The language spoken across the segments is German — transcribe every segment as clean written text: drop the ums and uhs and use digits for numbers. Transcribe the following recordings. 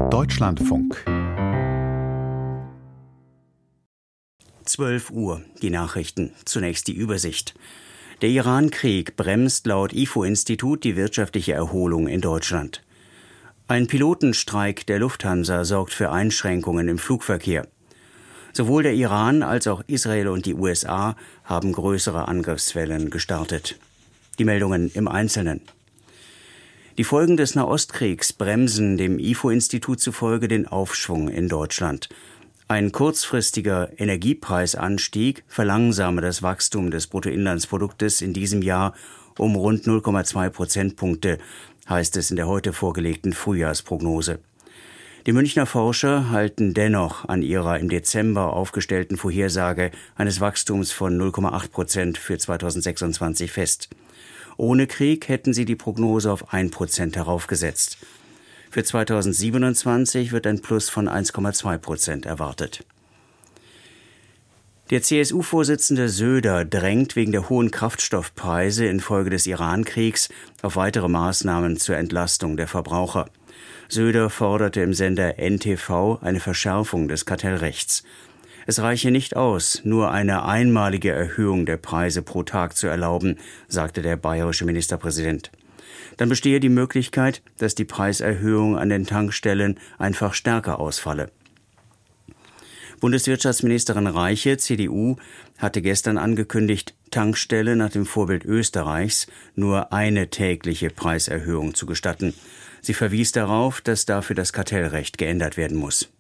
Deutschlandfunk 12 Uhr, die Nachrichten. Zunächst die Übersicht. Der Iran-Krieg bremst laut IFO-Institut die wirtschaftliche Erholung in Deutschland. Ein Pilotenstreik der Lufthansa sorgt für Einschränkungen im Flugverkehr. Sowohl der Iran als auch Israel und die USA haben größere Angriffswellen gestartet. Die Meldungen im Einzelnen. Die Folgen des Nahostkriegs bremsen dem IFO-Institut zufolge den Aufschwung in Deutschland. Ein kurzfristiger Energiepreisanstieg verlangsame das Wachstum des Bruttoinlandsproduktes in diesem Jahr um rund 0,2 Prozentpunkte, heißt es in der heute vorgelegten Frühjahrsprognose. Die Münchner Forscher halten dennoch an ihrer im Dezember aufgestellten Vorhersage eines Wachstums von 0,8% für 2026 fest. Ohne Krieg hätten sie die Prognose auf 1% heraufgesetzt. Für 2027 wird ein Plus von 1,2% erwartet. Der CSU-Vorsitzende Söder drängt wegen der hohen Kraftstoffpreise infolge des Iran-Kriegs auf weitere Maßnahmen zur Entlastung der Verbraucher. Söder forderte im Sender NTV eine Verschärfung des Kartellrechts. Es reiche nicht aus, nur eine einmalige Erhöhung der Preise pro Tag zu erlauben, sagte der bayerische Ministerpräsident. Dann bestehe die Möglichkeit, dass die Preiserhöhung an den Tankstellen einfach stärker ausfalle. Bundeswirtschaftsministerin Reiche, CDU, hatte gestern angekündigt, Tankstellen nach dem Vorbild Österreichs nur eine tägliche Preiserhöhung zu gestatten. Sie verwies darauf, dass dafür das Kartellrecht geändert werden muss.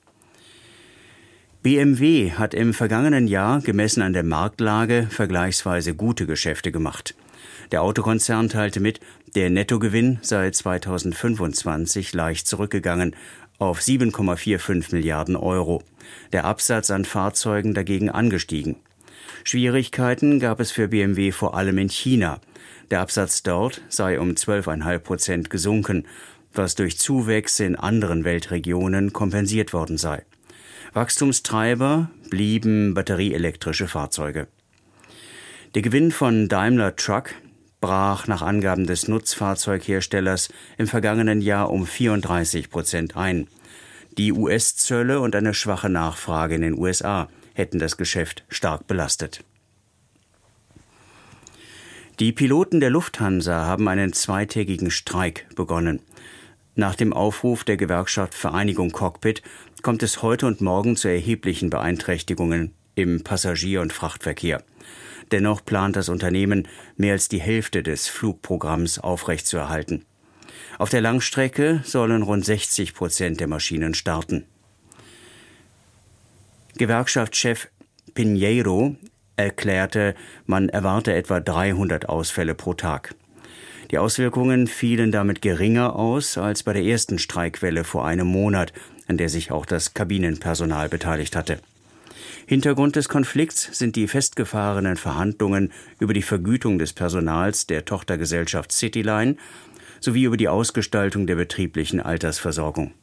BMW hat im vergangenen Jahr, gemessen an der Marktlage, vergleichsweise gute Geschäfte gemacht. Der Autokonzern teilte mit, der Nettogewinn sei 2025 leicht zurückgegangen auf 7,45 Milliarden Euro. Der Absatz an Fahrzeugen dagegen angestiegen. Schwierigkeiten gab es für BMW vor allem in China. Der Absatz dort sei um 12,5% gesunken, was durch Zuwächse in anderen Weltregionen kompensiert worden sei. Wachstumstreiber blieben batterieelektrische Fahrzeuge. Der Gewinn von Daimler Truck brach nach Angaben des Nutzfahrzeugherstellers im vergangenen Jahr um 34% ein. Die US-Zölle und eine schwache Nachfrage in den USA hätten das Geschäft stark belastet. Die Piloten der Lufthansa haben einen zweitägigen Streik begonnen. Nach dem Aufruf der Gewerkschaft Vereinigung Cockpit kommt es heute und morgen zu erheblichen Beeinträchtigungen im Passagier- und Frachtverkehr. Dennoch plant das Unternehmen, mehr als die Hälfte des Flugprogramms aufrechtzuerhalten. Auf der Langstrecke sollen rund 60% der Maschinen starten. Gewerkschaftschef Pinheiro erklärte, man erwarte etwa 300 Ausfälle pro Tag. Die Auswirkungen fielen damit geringer aus als bei der ersten Streikwelle vor einem Monat, an der sich auch das Kabinenpersonal beteiligt hatte. Hintergrund des Konflikts sind die festgefahrenen Verhandlungen über die Vergütung des Personals der Tochtergesellschaft Cityline sowie über die Ausgestaltung der betrieblichen Altersversorgung.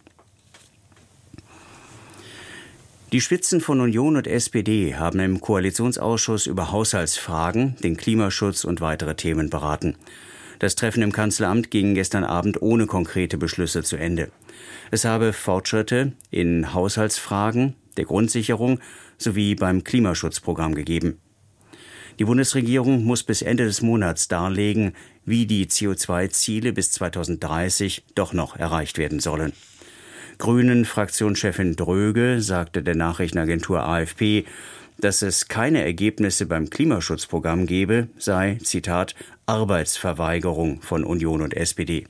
Die Spitzen von Union und SPD haben im Koalitionsausschuss über Haushaltsfragen, den Klimaschutz und weitere Themen beraten. Das Treffen im Kanzleramt ging gestern Abend ohne konkrete Beschlüsse zu Ende. Es habe Fortschritte in Haushaltsfragen, der Grundsicherung sowie beim Klimaschutzprogramm gegeben. Die Bundesregierung muss bis Ende des Monats darlegen, wie die CO2-Ziele bis 2030 doch noch erreicht werden sollen. Grünen-Fraktionschefin Dröge sagte der Nachrichtenagentur AFP, dass es keine Ergebnisse beim Klimaschutzprogramm gebe, sei, Zitat, Arbeitsverweigerung von Union und SPD.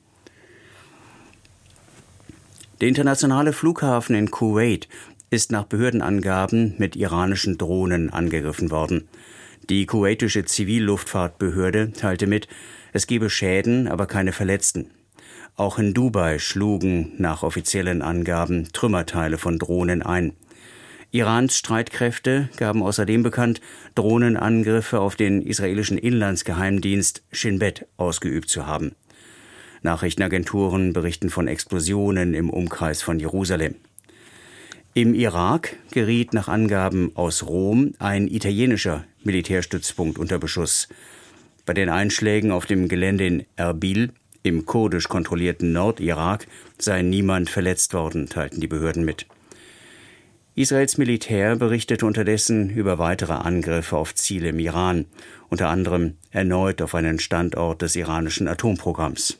Der internationale Flughafen in Kuwait ist nach Behördenangaben mit iranischen Drohnen angegriffen worden. Die kuwaitische Zivilluftfahrtbehörde teilte mit, es gebe Schäden, aber keine Verletzten. Auch in Dubai schlugen nach offiziellen Angaben Trümmerteile von Drohnen ein. Irans Streitkräfte gaben außerdem bekannt, Drohnenangriffe auf den israelischen Inlandsgeheimdienst Shin Bet ausgeübt zu haben. Nachrichtenagenturen berichten von Explosionen im Umkreis von Jerusalem. Im Irak geriet nach Angaben aus Rom ein italienischer Militärstützpunkt unter Beschuss. Bei den Einschlägen auf dem Gelände in Erbil Im kurdisch kontrollierten Nordirak sei niemand verletzt worden, teilten die Behörden mit. Israels Militär berichtete unterdessen über weitere Angriffe auf Ziele im Iran, unter anderem erneut auf einen Standort des iranischen Atomprogramms.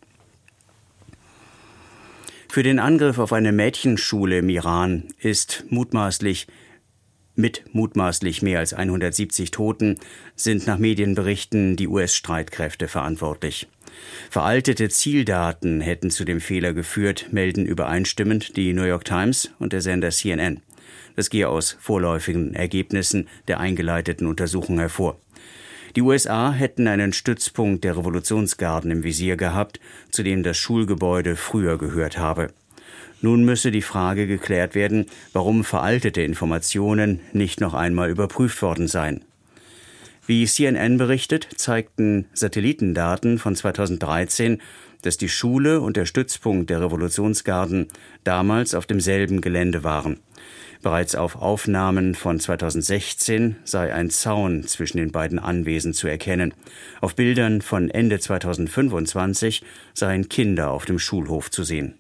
Für den Angriff auf eine Mädchenschule im Iran ist mutmaßlich mehr als 170 Toten sind nach Medienberichten die US-Streitkräfte verantwortlich. Veraltete Zieldaten hätten zu dem Fehler geführt, melden übereinstimmend die New York Times und der Sender CNN. Das gehe aus vorläufigen Ergebnissen der eingeleiteten Untersuchung hervor. Die USA hätten einen Stützpunkt der Revolutionsgarden im Visier gehabt, zu dem das Schulgebäude früher gehört habe. Nun müsse die Frage geklärt werden, warum veraltete Informationen nicht noch einmal überprüft worden seien. Wie CNN berichtet, zeigten Satellitendaten von 2013, dass die Schule und der Stützpunkt der Revolutionsgarden damals auf demselben Gelände waren. Bereits auf Aufnahmen von 2016 sei ein Zaun zwischen den beiden Anwesen zu erkennen. Auf Bildern von Ende 2025 seien Kinder auf dem Schulhof zu sehen.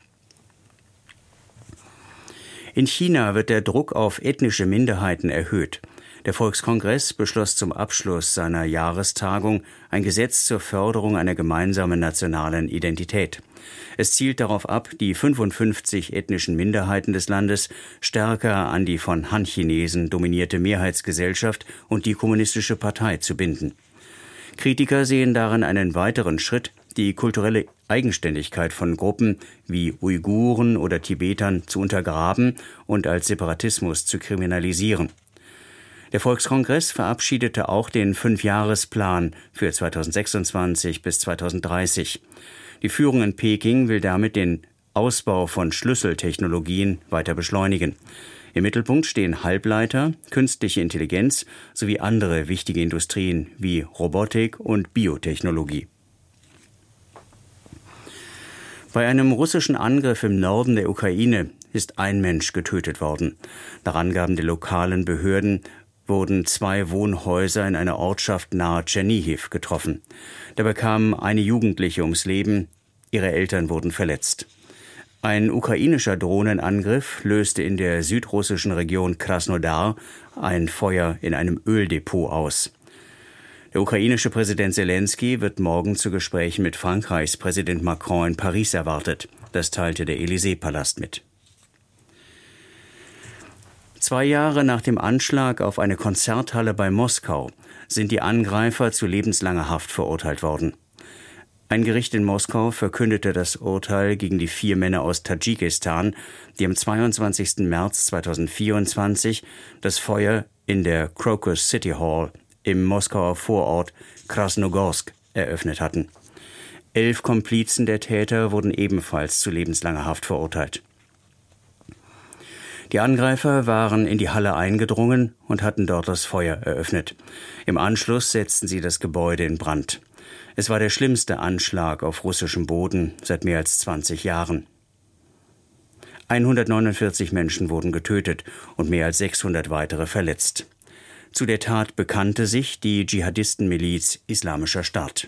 In China wird der Druck auf ethnische Minderheiten erhöht. Der Volkskongress beschloss zum Abschluss seiner Jahrestagung ein Gesetz zur Förderung einer gemeinsamen nationalen Identität. Es zielt darauf ab, die 55 ethnischen Minderheiten des Landes stärker an die von Han-Chinesen dominierte Mehrheitsgesellschaft und die Kommunistische Partei zu binden. Kritiker sehen darin einen weiteren Schritt, die kulturelle Eigenständigkeit von Gruppen wie Uiguren oder Tibetern zu untergraben und als Separatismus zu kriminalisieren. Der Volkskongress verabschiedete auch den 5-Jahresplan für 2026 bis 2030. Die Führung in Peking will damit den Ausbau von Schlüsseltechnologien weiter beschleunigen. Im Mittelpunkt stehen Halbleiter, künstliche Intelligenz sowie andere wichtige Industrien wie Robotik und Biotechnologie. Bei einem russischen Angriff im Norden der Ukraine ist ein Mensch getötet worden. Nach Angaben der lokalen Behörden wurden 2 Wohnhäuser in einer Ortschaft nahe Tschernihiw getroffen. Dabei kam eine Jugendliche ums Leben, ihre Eltern wurden verletzt. Ein ukrainischer Drohnenangriff löste in der südrussischen Region Krasnodar ein Feuer in einem Öldepot aus. Der ukrainische Präsident Selenskyj wird morgen zu Gesprächen mit Frankreichs Präsident Macron in Paris erwartet. Das teilte der Élysée-Palast mit. 2 Jahre nach dem Anschlag auf eine Konzerthalle bei Moskau sind die Angreifer zu lebenslanger Haft verurteilt worden. Ein Gericht in Moskau verkündete das Urteil gegen die 4 Männer aus Tadschikistan, die am 22. März 2024 das Feuer in der Crocus City Hall im Moskauer Vorort Krasnogorsk eröffnet hatten. 11 Komplizen der Täter wurden ebenfalls zu lebenslanger Haft verurteilt. Die Angreifer waren in die Halle eingedrungen und hatten dort das Feuer eröffnet. Im Anschluss setzten sie das Gebäude in Brand. Es war der schlimmste Anschlag auf russischem Boden seit mehr als 20 Jahren. 149 Menschen wurden getötet und mehr als 600 weitere verletzt. Zu der Tat bekannte sich die Dschihadistenmiliz Islamischer Staat.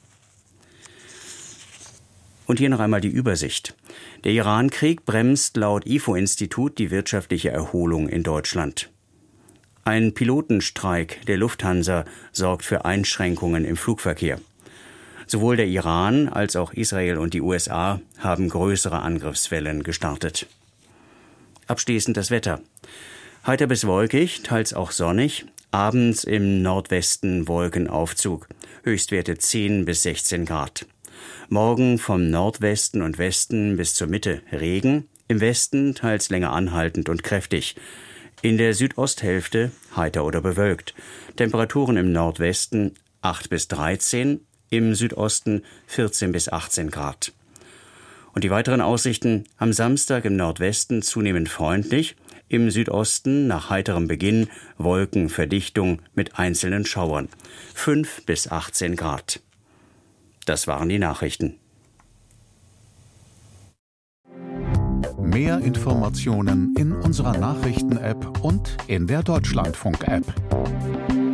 Und hier noch einmal die Übersicht. Der Iran-Krieg bremst laut IFO-Institut die wirtschaftliche Erholung in Deutschland. Ein Pilotenstreik der Lufthansa sorgt für Einschränkungen im Flugverkehr. Sowohl der Iran als auch Israel und die USA haben größere Angriffswellen gestartet. Abschließend das Wetter. Heiter bis wolkig, teils auch sonnig. Abends im Nordwesten Wolkenaufzug. Höchstwerte 10 bis 16 Grad. Morgen vom Nordwesten und Westen bis zur Mitte Regen. Im Westen teils länger anhaltend und kräftig. In der Südosthälfte heiter oder bewölkt. Temperaturen im Nordwesten 8 bis 13, im Südosten 14 bis 18 Grad. Und die weiteren Aussichten: am Samstag im Nordwesten zunehmend freundlich, im Südosten nach heiterem Beginn Wolkenverdichtung mit einzelnen Schauern. 5 bis 18 Grad. Das waren die Nachrichten. Mehr Informationen in unserer Nachrichten-App und in der Deutschlandfunk-App.